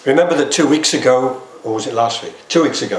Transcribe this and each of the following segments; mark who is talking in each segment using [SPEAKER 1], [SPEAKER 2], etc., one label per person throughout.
[SPEAKER 1] Remember that 2 weeks ago, or was it last week? 2 weeks ago,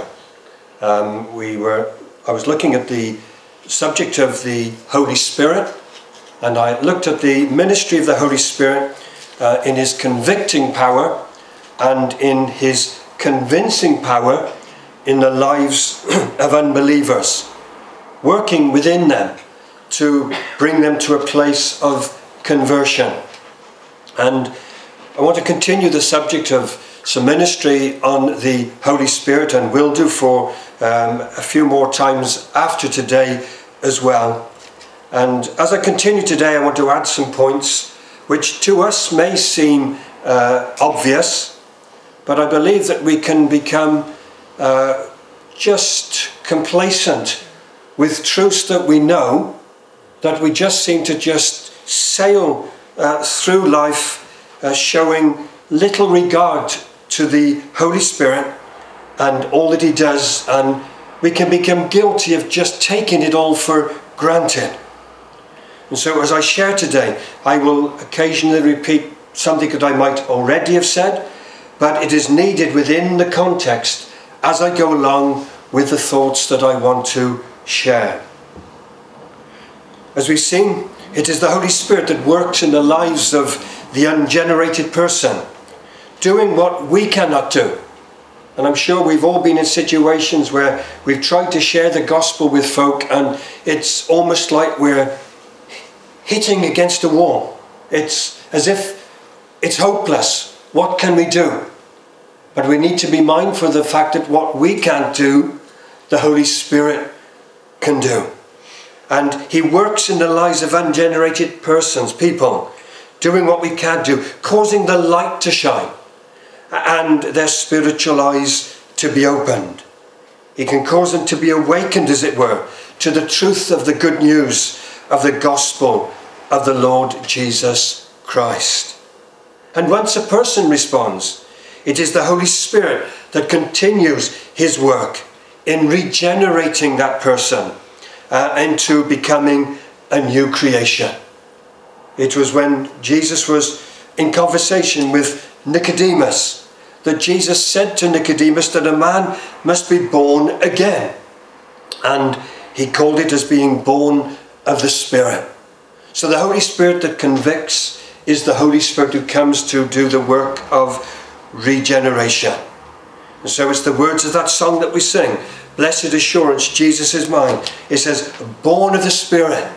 [SPEAKER 1] I was looking at the subject of the Holy Spirit, and I looked at the ministry of the Holy Spirit in his convicting power and in his convincing power in the lives of unbelievers, working within them to bring them to a place of conversion. And I want to continue the subject of some ministry on the Holy Spirit, and will do for a few more times after today as well. And as I continue today, I want to add some points which to us may seem obvious, but I believe that we can become just complacent with truths that we know, that we just seem to just sail through life showing little regard to the Holy Spirit and all that he does, and we can become guilty of just taking it all for granted. And so as I share today, I will occasionally repeat something that I might already have said, but it is needed within the context as I go along with the thoughts that I want to share. As we've seen, it is the Holy Spirit that works in the lives of the ungenerated person, doing what we cannot do. And I'm sure we've all been in situations where we've tried to share the gospel with folk, and it's almost like we're hitting against a wall. It's as if it's hopeless. What can we do? But we need to be mindful of the fact that what we can't do, the Holy Spirit can do. And he works in the lives of ungenerated persons, people, doing what we can't do, causing the light to shine and their spiritual eyes to be opened. He can cause them to be awakened, as it were, to the truth of the good news of the gospel of the Lord Jesus Christ. And once a person responds, it is the Holy Spirit that continues his work in regenerating that person into becoming a new creation. It was when Jesus was in conversation with Nicodemus that Jesus said to Nicodemus that a man must be born again. And he called it as being born of the Spirit. So the Holy Spirit that convicts is the Holy Spirit who comes to do the work of regeneration. And so it's the words of that song that we sing, Blessed Assurance, Jesus is mine. It says, born of the Spirit.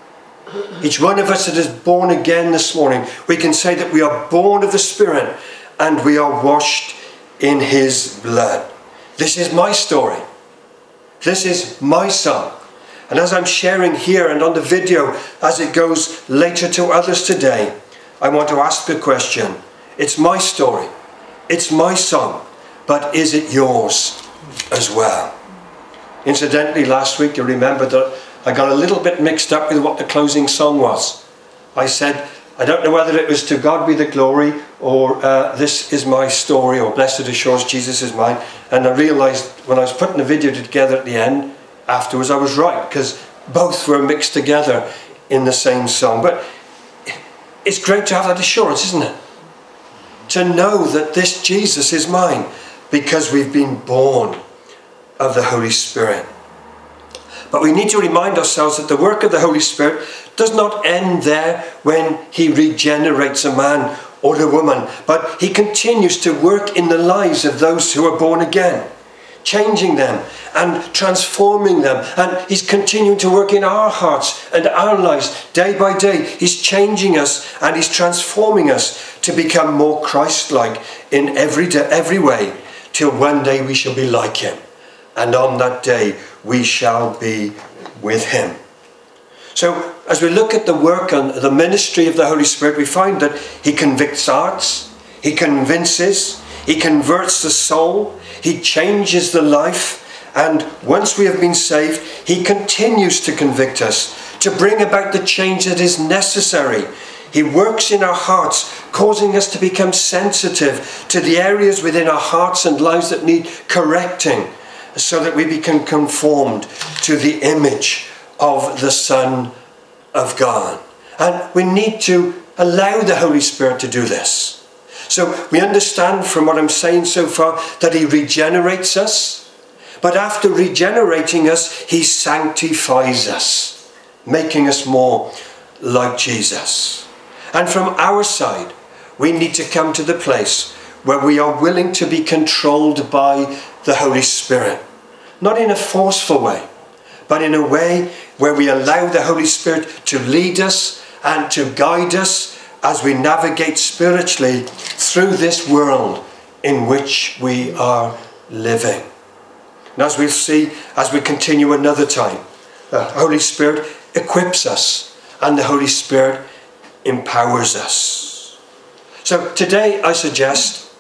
[SPEAKER 1] Each one of us that is born again this morning, we can say that we are born of the Spirit and we are washed in his blood. This is my story. This is my song. And as I'm sharing here and on the video, as it goes later to others today, I want to ask the question. It's my story. It's my song. But is it yours as well? Incidentally, last week you remember that I got a little bit mixed up with what the closing song was. I said, I don't know whether it was To God Be the Glory or This Is My Story or Blessed Assurance, Jesus Is Mine. And I realised when I was putting the video together at the end, afterwards I was right, because both were mixed together in the same song. But it's great to have that assurance, isn't it? To know that this Jesus is mine because we've been born of the Holy Spirit. But we need to remind ourselves that the work of the Holy Spirit does not end there when he regenerates a man or a woman, but he continues to work in the lives of those who are born again, changing them and transforming them. And he's continuing to work in our hearts and our lives day by day. He's changing us and he's transforming us to become more Christ-like in every way, till one day we shall be like him. And on that day, we shall be with him. So, as we look at the work and the ministry of the Holy Spirit, we find that he convicts hearts, he convinces, he converts the soul, he changes the life, and once we have been saved, he continues to convict us, to bring about the change that is necessary. He works in our hearts, causing us to become sensitive to the areas within our hearts and lives that need correcting, so that we become conformed to the image of the Son of God. And we need to allow the Holy Spirit to do this. So we understand from what I'm saying so far that he regenerates us. But after regenerating us, he sanctifies us, making us more like Jesus. And from our side, we need to come to the place where we are willing to be controlled by the Holy Spirit. Not in a forceful way, but in a way where we allow the Holy Spirit to lead us and to guide us as we navigate spiritually through this world in which we are living. And as we'll see, as we continue another time, the Holy Spirit equips us and the Holy Spirit empowers us. So today I suggest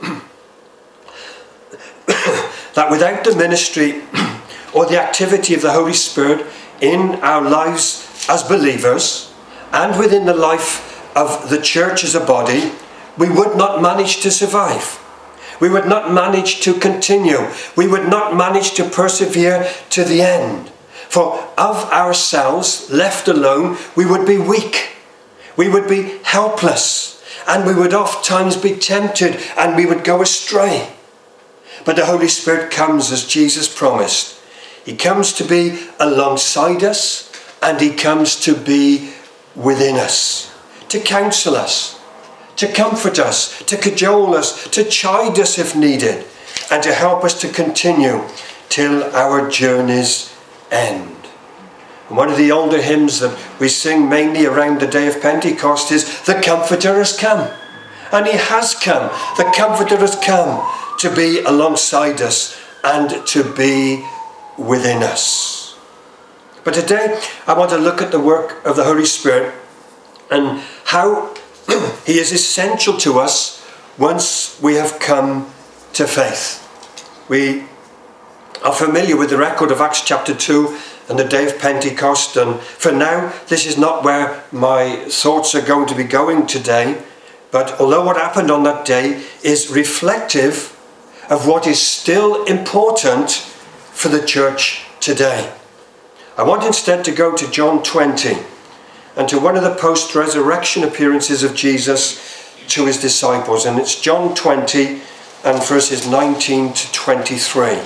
[SPEAKER 1] that without the ministry or the activity of the Holy Spirit in our lives as believers and within the life of the church as a body, we would not manage to survive. We would not manage to continue. We would not manage to persevere to the end. For of ourselves, left alone, we would be weak. We would be helpless. And we would oft times be tempted and we would go astray. But the Holy Spirit comes as Jesus promised. He comes to be alongside us and he comes to be within us, to counsel us, to comfort us, to cajole us, to chide us if needed, and to help us to continue till our journey's end. And one of the older hymns that we sing mainly around the day of Pentecost is, "The Comforter has come." And he has come. The Comforter has come to be alongside us and to be within us. But today I want to look at the work of the Holy Spirit and how he is essential to us once we have come to faith. We are familiar with the record of Acts chapter 2 and the day of Pentecost, and for now this is not where my thoughts are going to be going today, but although what happened on that day is reflective of what is still important for the church today, I want instead to go to John 20 and to one of the post-resurrection appearances of Jesus to his disciples. And it's John 20 and verses 19 to 23.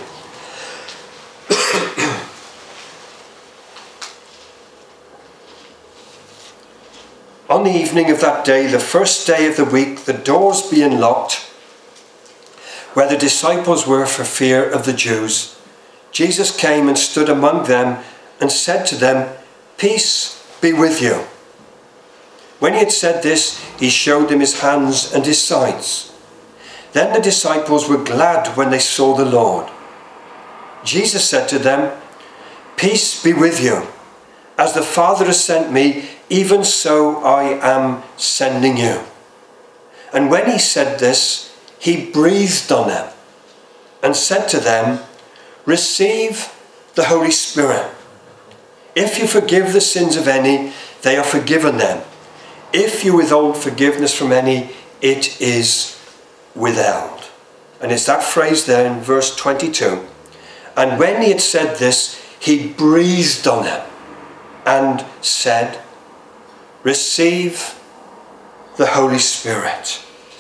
[SPEAKER 1] On the evening of that day, the first day of the week, the doors being locked, where the disciples were for fear of the Jews, Jesus came and stood among them and said to them, "Peace be with you." When he had said this, he showed them his hands and his sides. Then the disciples were glad when they saw the Lord. Jesus said to them, "Peace be with you. As the Father has sent me, even so I am sending you." And when he said this, he breathed on them and said to them, "Receive the Holy Spirit. If you forgive the sins of any, they are forgiven them. If you withhold forgiveness from any, it is withheld." And it's that phrase there in verse 22. And when he had said this, he breathed on them and said, "Receive the Holy Spirit."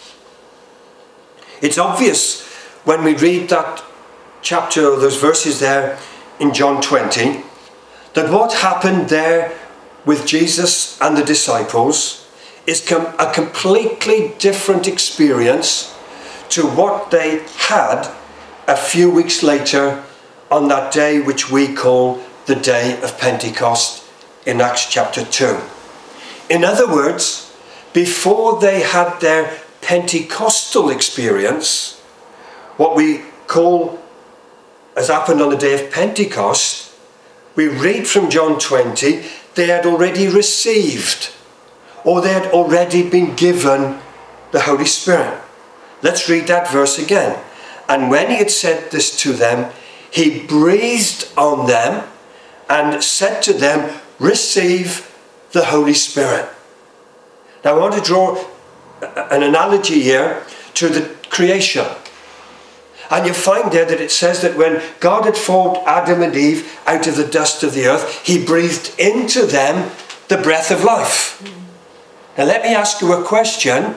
[SPEAKER 1] It's obvious when we read that chapter, or those verses there in John 20, that what happened there with Jesus and the disciples is a completely different experience to what they had a few weeks later on that day which we call the day of Pentecost in Acts chapter 2. In other words, before they had their Pentecostal experience, what we call as happened on the day of Pentecost, we read from John 20, they had already received, or they had already been given the Holy Spirit. Let's read that verse again. And when he had said this to them, he breathed on them and said to them, "Receive the Holy Spirit." Now I want to draw an analogy here to the creation. And you find there that it says that when God had formed Adam and Eve out of the dust of the earth, he breathed into them the breath of life. Now let me ask you a question.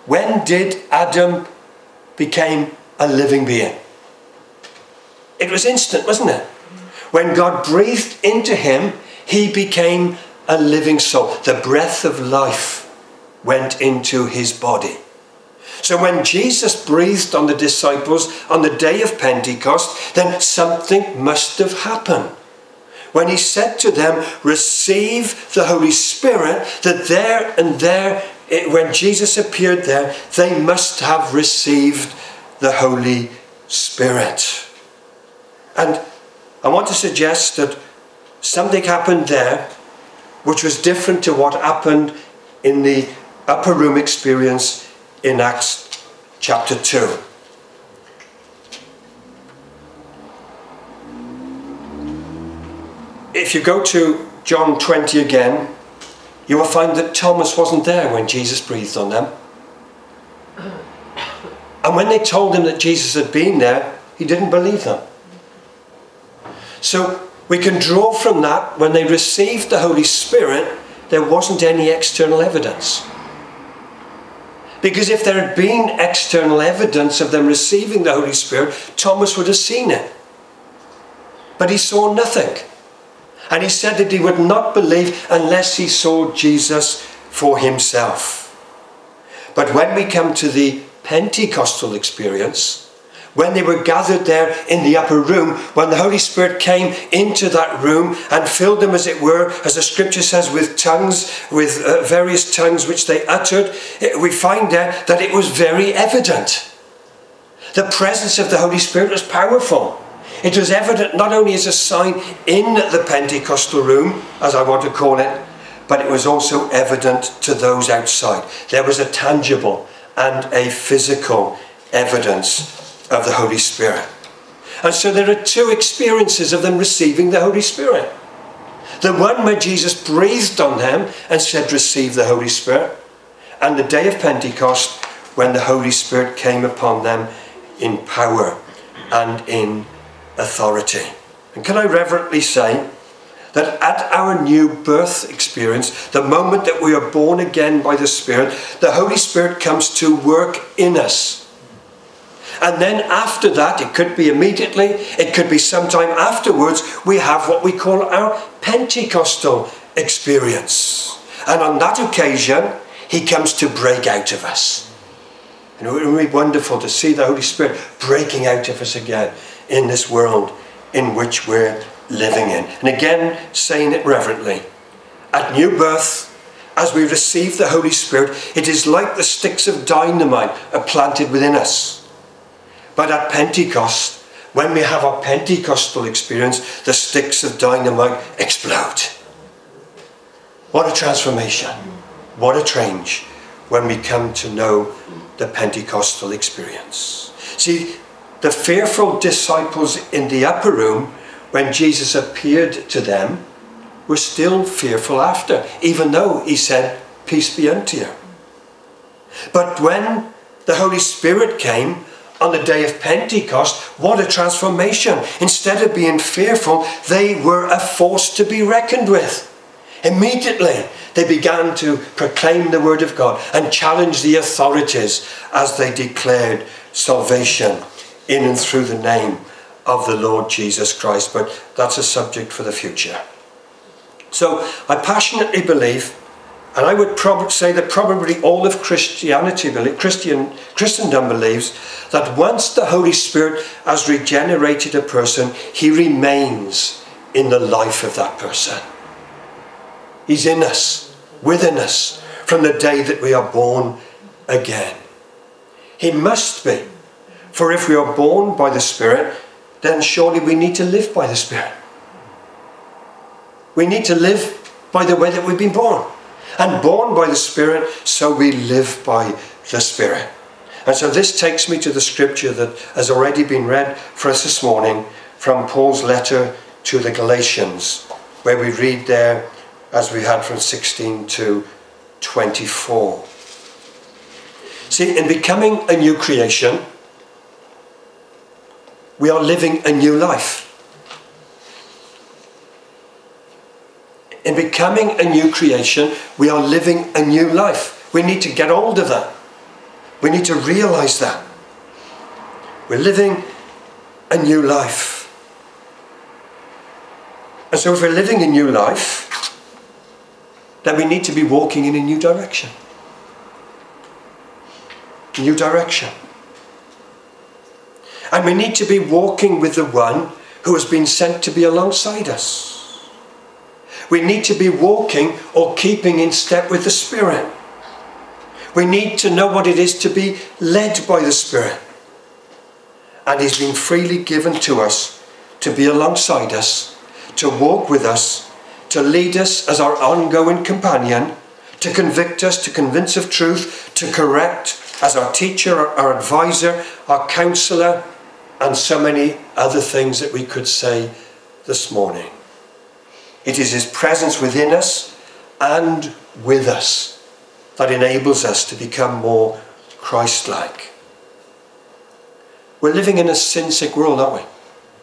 [SPEAKER 1] When did Adam become a living being? It was instant, wasn't it? When God breathed into him, he became a living soul. The breath of life went into his body. So when Jesus breathed on the disciples on the day of Pentecost, then something must have happened. When he said to them, receive the Holy Spirit, that there and there, when Jesus appeared there, they must have received the Holy Spirit. And I want to suggest that something happened there which was different to what happened in the upper room experience in Acts chapter 2. If you go to John 20 again, you will find that Thomas wasn't there when Jesus breathed on them. And when they told him that Jesus had been there, he didn't believe them. So we can draw from that, when they received the Holy Spirit, there wasn't any external evidence. Because if there had been external evidence of them receiving the Holy Spirit, Thomas would have seen it. But he saw nothing. And he said that he would not believe unless he saw Jesus for himself. But when we come to the Pentecostal experience, when they were gathered there in the upper room, when the Holy Spirit came into that room and filled them, as it were, as the scripture says, with tongues, with various tongues which they uttered, we find there that it was very evident. The presence of the Holy Spirit was powerful. It was evident not only as a sign in the Pentecostal room, as I want to call it, but it was also evident to those outside. There was a tangible and a physical evidence of the Holy Spirit. And so there are two experiences of them receiving the Holy Spirit. The one where Jesus breathed on them and said, receive the Holy Spirit. And the day of Pentecost, when the Holy Spirit came upon them in power and in authority. And can I reverently say that at our new birth experience, the moment that we are born again by the Spirit, the Holy Spirit comes to work in us. And then after that, it could be immediately, it could be sometime afterwards, we have what we call our Pentecostal experience. And on that occasion, he comes to break out of us. And it would be wonderful to see the Holy Spirit breaking out of us again in this world in which we're living in. And again, saying it reverently, at new birth, as we receive the Holy Spirit, it is like the sticks of dynamite are planted within us. But at Pentecost, when we have our Pentecostal experience, the sticks of dynamite explode. What a transformation. What a change when we come to know the Pentecostal experience. See, the fearful disciples in the upper room, when Jesus appeared to them, were still fearful after, even though he said, peace be unto you. But when the Holy Spirit came on the day of Pentecost, what a transformation. Instead of being fearful, they were a force to be reckoned with. Immediately, they began to proclaim the word of God and challenge the authorities as they declared salvation in and through the name of the Lord Jesus Christ. But that's a subject for the future. So I passionately believe, and I would say that probably all of Christendom believes, that once the Holy Spirit has regenerated a person, he remains in the life of that person. He's in us, within us, from the day that we are born again. He must be. For if we are born by the Spirit, then surely we need to live by the Spirit. We need to live by the way that we've been born. And born by the Spirit, so we live by the Spirit. And so this takes me to the scripture that has already been read for us this morning from Paul's letter to the Galatians, where we read there, as we had from 16 to 24. See, in becoming a new creation, we are living a new life. In becoming a new creation, we are living a new life. We need to get hold of that. We need to realize that. We're living a new life. And so if we're living a new life, then we need to be walking in a new direction. New direction. And we need to be walking with the one who has been sent to be alongside us. We need to be walking or keeping in step with the Spirit. We need to know what it is to be led by the Spirit. And he's been freely given to us to be alongside us, to walk with us, to lead us as our ongoing companion, to convict us, to convince of truth, to correct as our teacher, our advisor, our counsellor, and so many other things that we could say this morning. It is his presence within us and with us that enables us to become more Christ-like. We're living in a sin-sick world, aren't we?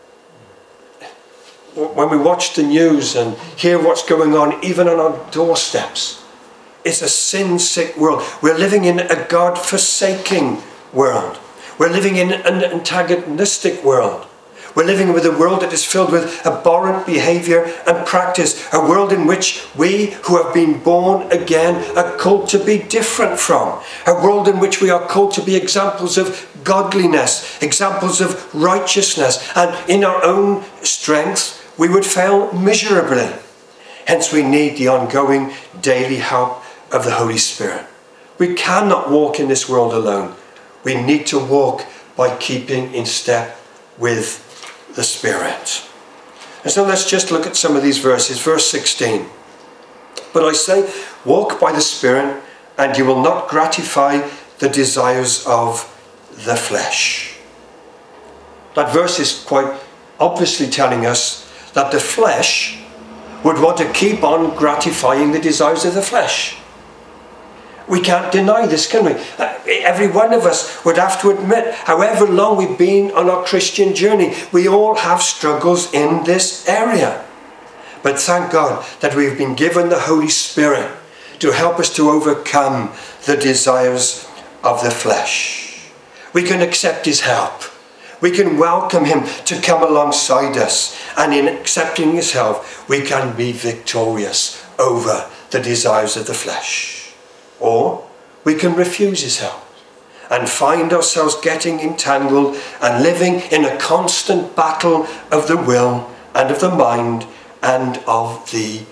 [SPEAKER 1] When we watch the news and hear what's going on, even on our doorsteps, it's a sin-sick world. We're living in a God-forsaking world. We're living in an antagonistic world. We're living with a world that is filled with abhorrent behaviour and practice. A world in which we who have been born again are called to be different from. A world in which we are called to be examples of godliness, examples of righteousness. And in our own strength, we would fail miserably. Hence we need the ongoing daily help of the Holy Spirit. We cannot walk in this world alone. We need to walk by keeping in step with the Spirit. And so let's just look at some of these verses. Verse 16. But I say, walk by the Spirit, and you will not gratify the desires of the flesh. That verse is quite obviously telling us that the flesh would want to keep on gratifying the desires of the flesh. We can't deny this, can we? Every one of us would have to admit, however long we've been on our Christian journey, we all have struggles in this area. But thank God that we've been given the Holy Spirit to help us to overcome the desires of the flesh. We can accept his help. We can welcome him to come alongside us. And in accepting his help, we can be victorious over the desires of the flesh. Or we can refuse his help and find ourselves getting entangled and living in a constant battle of the will and of the mind and of the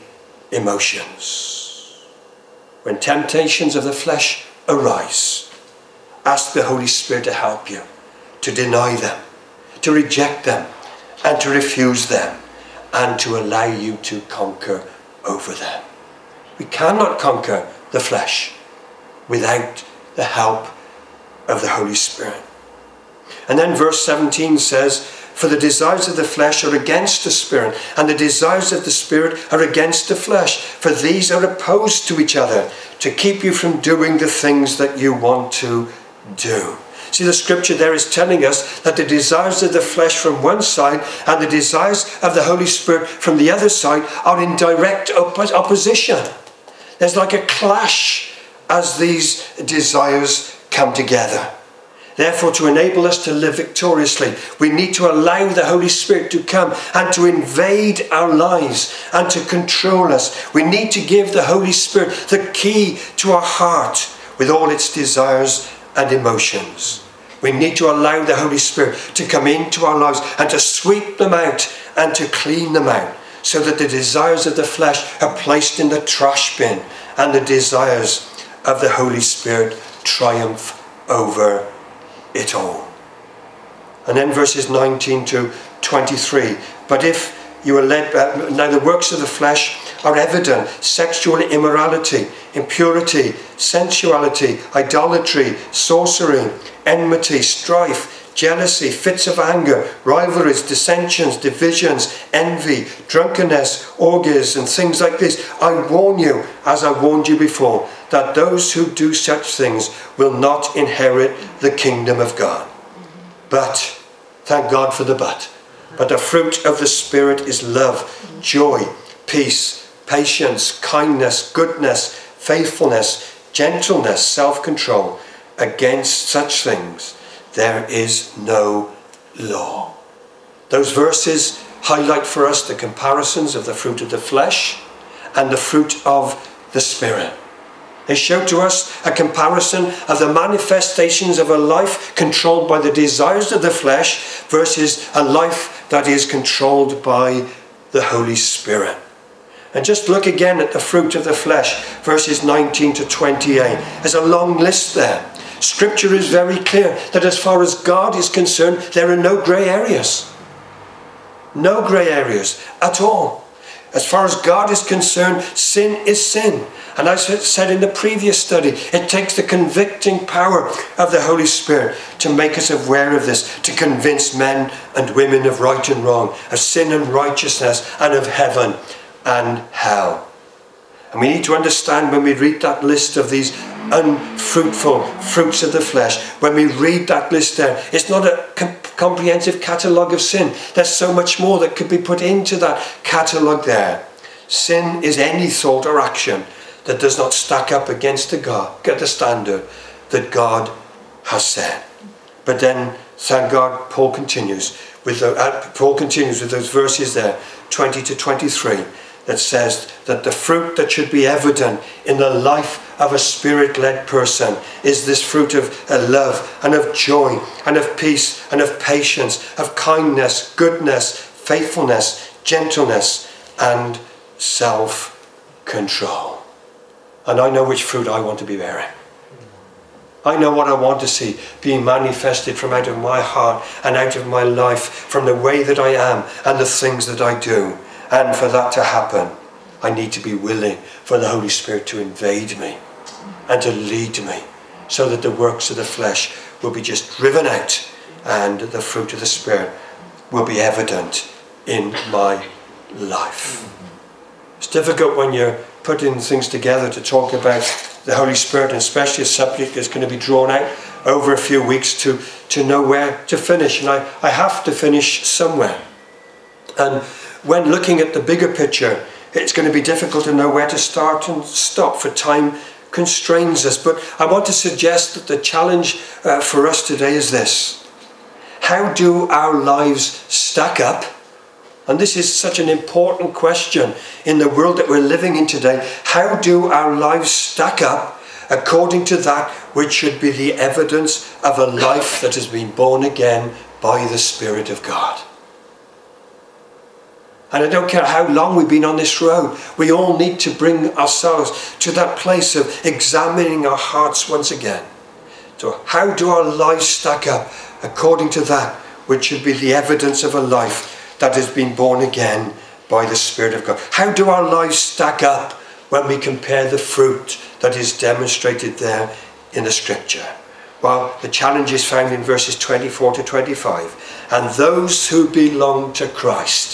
[SPEAKER 1] emotions. When temptations of the flesh arise, ask the Holy Spirit to help you, to deny them, to reject them, and to refuse them, and to allow you to conquer over them. We cannot conquer the flesh without the help of the Holy Spirit. And then verse 17 says, for the desires of the flesh are against the Spirit, and the desires of the Spirit are against the flesh. For these are opposed to each other, to keep you from doing the things that you want to do. See, the scripture there is telling us that the desires of the flesh from one side and the desires of the Holy Spirit from the other side are in direct opposition. There's like a clash as these desires come together. Therefore, to enable us to live victoriously, we need to allow the Holy Spirit to come and to invade our lives and to control us. We need to give the Holy Spirit the key to our heart with all its desires and emotions. We need to allow the Holy Spirit to come into our lives and to sweep them out and to clean them out, so that the desires of the flesh are placed in the trash bin and the desires of the Holy Spirit triumph over it all. And then verses 19 to 23. But if you are led by, now the works of the flesh are evident: sexual immorality, impurity, sensuality, idolatry, sorcery, enmity, strife, jealousy, fits of anger, rivalries, dissensions, divisions, envy, drunkenness, orgies, and things like this. I warn you, as I warned you before, that those who do such things will not inherit the kingdom of God. But, thank God for the but the fruit of the Spirit is love, joy, peace, patience, kindness, goodness, faithfulness, gentleness, self-control. against such things there is no law. Those verses highlight for us the comparisons of the fruit of the flesh and the fruit of the Spirit. They show to us a comparison of the manifestations of a life controlled by the desires of the flesh versus a life that is controlled by the Holy Spirit. And just look again at the fruit of the flesh, verses 19 to 28. There's a long list there. Scripture is very clear that as far as God is concerned, there are no grey areas. No grey areas at all. As far as God is concerned, sin is sin. And as I said in the previous study, it takes the convicting power of the Holy Spirit to make us aware of this, to convince men and women of right and wrong, of sin and righteousness, and of heaven and hell. And we need to understand when we read that list of these unfruitful fruits of the flesh, when we read that list there, it's not a comprehensive catalogue of sin. There's so much more that could be put into that catalogue there. Sin is any thought or action that does not stack up against the standard that God has set. But then, thank God, Paul continues with those verses there, 20 to 23, that says that the fruit that should be evident in the life of a Spirit-led person is this fruit of love and of joy and of peace and of patience, of kindness, goodness, faithfulness, gentleness, and self-control. And I know which fruit I want to be bearing. I know what I want to see being manifested from out of my heart and out of my life, from the way that I am and the things that I do. And for that to happen, I need to be willing for the Holy Spirit to invade me and to lead me, so that the works of the flesh will be just driven out and the fruit of the Spirit will be evident in my life. It's difficult when you're putting things together to talk about the Holy Spirit, and especially a subject that's going to be drawn out over a few weeks, to know where to finish. And I have to finish somewhere. And when looking at the bigger picture, it's going to be difficult to know where to start and stop, for time constrains us. But I want to suggest that the challenge for us today is this. How do our lives stack up? And this is such an important question in the world that we're living in today. How do our lives stack up according to that which should be the evidence of a life that has been born again by the Spirit of God? And I don't care how long we've been on this road, we all need to bring ourselves to that place of examining our hearts once again. So how do our lives stack up according to that which should be the evidence of a life that has been born again by the Spirit of God? How do our lives stack up when we compare the fruit that is demonstrated there in the Scripture? Well, the challenge is found in verses 24 to 25. And those who belong to Christ.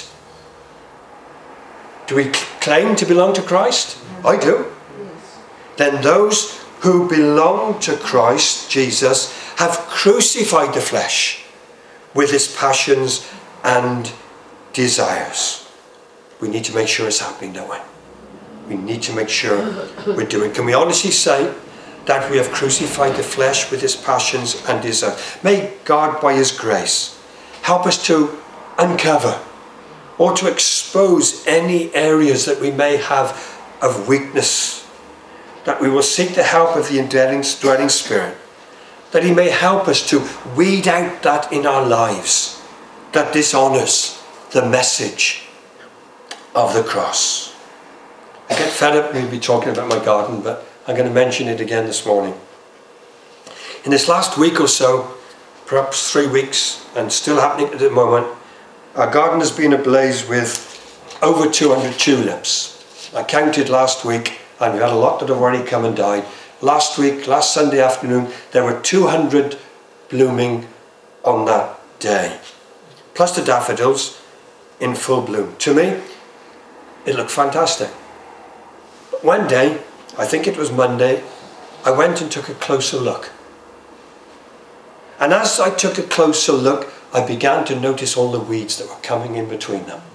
[SPEAKER 1] Do we claim to belong to Christ? I do. Then those who belong to Christ Jesus have crucified the flesh with its passions and desires. We need to make sure it's happening, don't we? We need to make sure we're doing. Can we honestly say that we have crucified the flesh with its passions and desires? May God, by His grace, help us to uncover or to expose any areas that we may have of weakness, that we will seek the help of the indwelling Spirit, that He may help us to weed out that in our lives that dishonours the message of the cross. I get fed up maybe talking about my garden, but I'm going to mention it again this morning. In this last week or so, perhaps 3 weeks, and still happening at the moment, our garden has been ablaze with over 200 tulips. I counted last week, and we had a lot that have already come and died. Last Sunday afternoon, there were 200 blooming on that day. Plus the daffodils in full bloom. To me, it looked fantastic. But one day, I think it was Monday, I went and took a closer look. And as I took a closer look, I began to notice all the weeds that were coming in between them.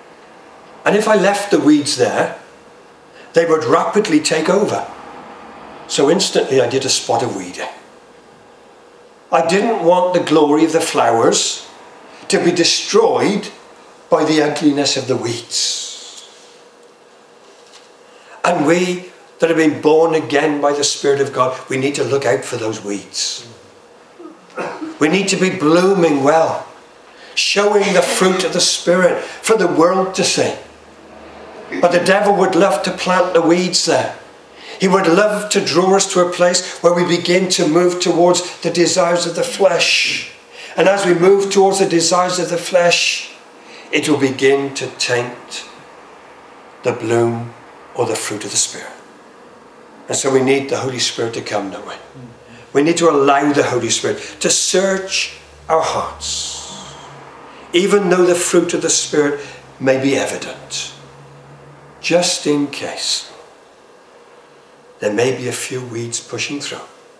[SPEAKER 1] And if I left the weeds there, they would rapidly take over. So instantly I did a spot of weeding. I didn't want the glory of the flowers to be destroyed by the ugliness of the weeds. And we that have been born again by the Spirit of God, we need to look out for those weeds. We need to be blooming well, showing the fruit of the Spirit for the world to see. But the devil would love to plant the weeds there. He would love to draw us to a place where we begin to move towards the desires of the flesh. And as we move towards the desires of the flesh, it will begin to taint the bloom or the fruit of the Spirit. And so we need the Holy Spirit to come, don't we? We need to allow the Holy Spirit to search our hearts, even though the fruit of the Spirit may be evident, just in case there may be a few weeds pushing through.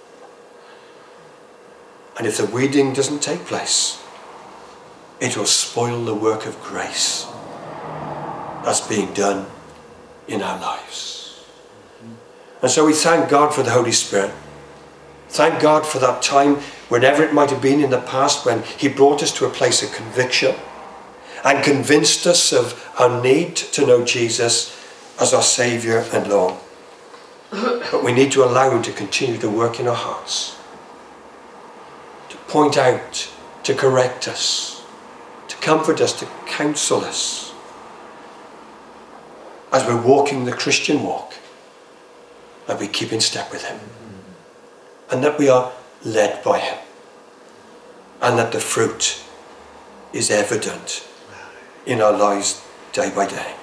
[SPEAKER 1] And if the weeding doesn't take place, it will spoil the work of grace that's being done in our lives. And so we thank God for the Holy Spirit. Thank God for that time, whenever it might have been in the past, when he brought us to a place of conviction and convinced us of our need to know Jesus as our Saviour and Lord. But we need to allow him to continue to work in our hearts, to point out, to correct us, to comfort us, to counsel us as we're walking the Christian walk, that we keep in step with him, and that we are led by him, and that the fruit is evident in our lives day by day.